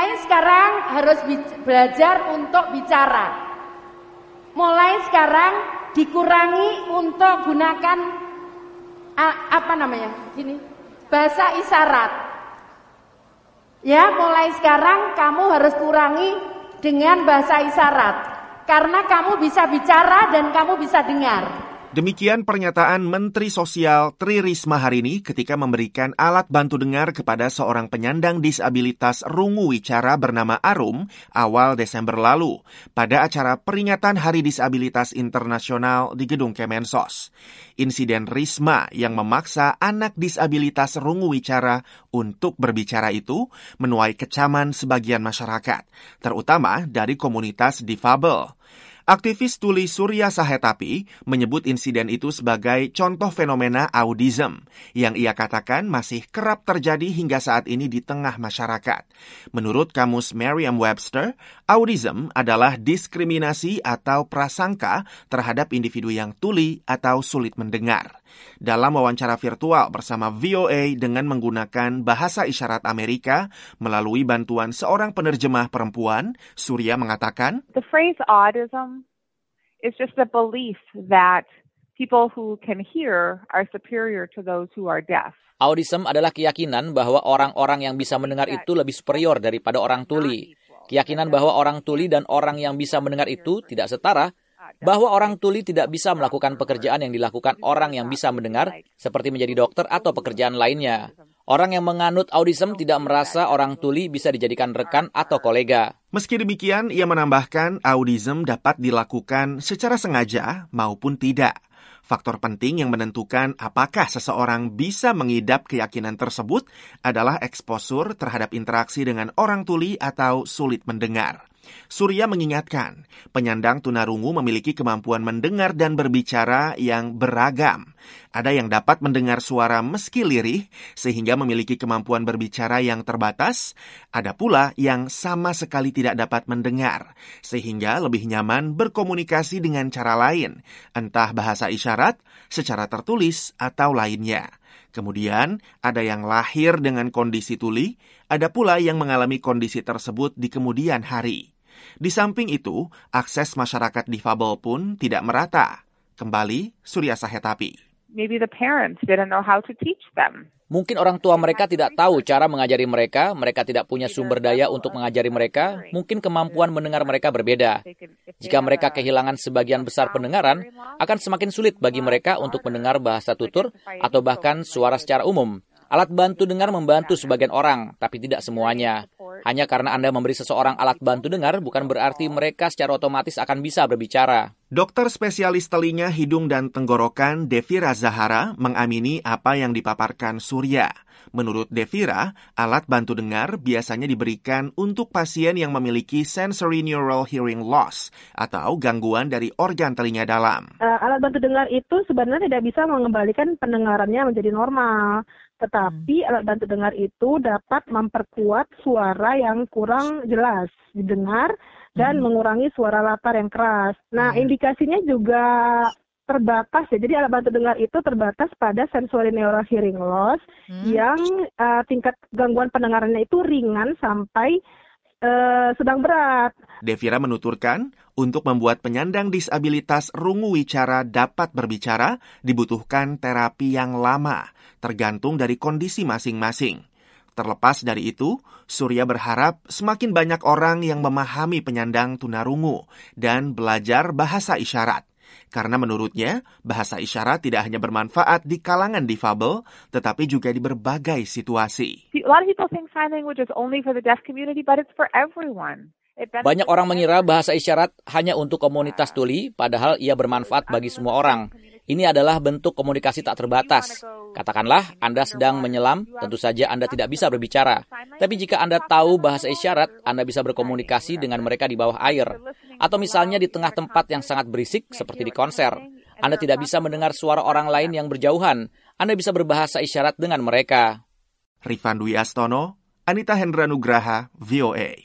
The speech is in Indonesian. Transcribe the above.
Mulai sekarang harus belajar untuk bicara. Mulai sekarang dikurangi untuk gunakan bahasa isyarat. Ya, mulai sekarang kamu harus kurangi dengan bahasa isyarat. Karena kamu bisa bicara dan kamu bisa dengar. Demikian pernyataan Menteri Sosial Tri Risma hari ini ketika memberikan alat bantu dengar kepada seorang penyandang disabilitas rungu wicara bernama Arum awal Desember lalu pada acara peringatan Hari Disabilitas Internasional di Gedung Kemensos. Insiden Risma yang memaksa anak disabilitas rungu wicara untuk berbicara itu menuai kecaman sebagian masyarakat, terutama dari komunitas difabel. Aktivis tuli Surya Sahetapi menyebut insiden itu sebagai contoh fenomena autism yang ia katakan masih kerap terjadi hingga saat ini di tengah masyarakat. Menurut kamus Merriam-Webster, autism adalah diskriminasi atau prasangka terhadap individu yang tuli atau sulit mendengar. Dalam wawancara virtual bersama VOA dengan menggunakan bahasa isyarat Amerika melalui bantuan seorang penerjemah perempuan, Surya mengatakan, The phrase autism is just a belief that people who can hear are superior to those who are deaf. Autism adalah keyakinan bahwa orang-orang yang bisa mendengar itu lebih superior daripada orang tuli. Keyakinan bahwa orang tuli dan orang yang bisa mendengar itu tidak setara, bahwa orang tuli tidak bisa melakukan pekerjaan yang dilakukan orang yang bisa mendengar, seperti menjadi dokter atau pekerjaan lainnya. Orang yang menganut autism tidak merasa orang tuli bisa dijadikan rekan atau kolega. Meski demikian, ia menambahkan autism dapat dilakukan secara sengaja maupun tidak. Faktor penting yang menentukan apakah seseorang bisa mengidap keyakinan tersebut adalah eksposur terhadap interaksi dengan orang tuli atau sulit mendengar. Surya mengingatkan, penyandang tunarungu memiliki kemampuan mendengar dan berbicara yang beragam. Ada yang dapat mendengar suara meski lirih, sehingga memiliki kemampuan berbicara yang terbatas. Ada pula yang sama sekali tidak dapat mendengar, sehingga lebih nyaman berkomunikasi dengan cara lain, entah bahasa isyarat, secara tertulis, atau lainnya. Kemudian, ada yang lahir dengan kondisi tuli, ada pula yang mengalami kondisi tersebut di kemudian hari. Di samping itu, akses masyarakat difabel pun tidak merata. Kembali, Surya Sahetapi. Maybe the parents didn't know how to teach them. Mungkin orang tua mereka tidak tahu cara mengajari mereka tidak punya sumber daya untuk mengajari mereka, mungkin kemampuan mendengar mereka berbeda. Jika mereka kehilangan sebagian besar pendengaran, akan semakin sulit bagi mereka untuk mendengar bahasa tutur atau bahkan suara secara umum. Alat bantu dengar membantu sebagian orang, tapi tidak semuanya. Hanya karena Anda memberi seseorang alat bantu dengar, bukan berarti mereka secara otomatis akan bisa berbicara. Dokter spesialis telinga, hidung, dan tenggorokan Devira Zahara mengamini apa yang dipaparkan Surya. Menurut Devira, alat bantu dengar biasanya diberikan untuk pasien yang memiliki sensory neural hearing loss atau gangguan dari organ telinga dalam. Alat bantu dengar itu sebenarnya tidak bisa mengembalikan pendengarannya menjadi normal. Tetapi alat bantu dengar itu dapat memperkuat suara yang kurang jelas didengar dan mengurangi suara latar yang keras. Nah, indikasinya juga terbatas ya. Jadi alat bantu dengar itu terbatas pada sensory neural hearing loss yang tingkat gangguan pendengarannya itu ringan sampai sedang berat. Devira menuturkan, untuk membuat penyandang disabilitas rungu wicara dapat berbicara, dibutuhkan terapi yang lama, tergantung dari kondisi masing-masing. Terlepas dari itu, Surya berharap semakin banyak orang yang memahami penyandang tunarungu dan belajar bahasa isyarat. Karena menurutnya, bahasa isyarat tidak hanya bermanfaat di kalangan difabel, tetapi juga di berbagai situasi. A lot of people think sign language is only for the deaf community, but it's for everyone. Banyak orang mengira bahasa isyarat hanya untuk komunitas tuli, padahal ia bermanfaat bagi semua orang. Ini adalah bentuk komunikasi tak terbatas. Katakanlah Anda sedang menyelam, tentu saja Anda tidak bisa berbicara. Tapi jika Anda tahu bahasa isyarat, Anda bisa berkomunikasi dengan mereka di bawah air. Atau misalnya di tengah tempat yang sangat berisik, seperti di konser. Anda tidak bisa mendengar suara orang lain yang berjauhan. Anda bisa berbahasa isyarat dengan mereka. Rifan Dwi Astono, Anita Hendra Nugraha, VOA.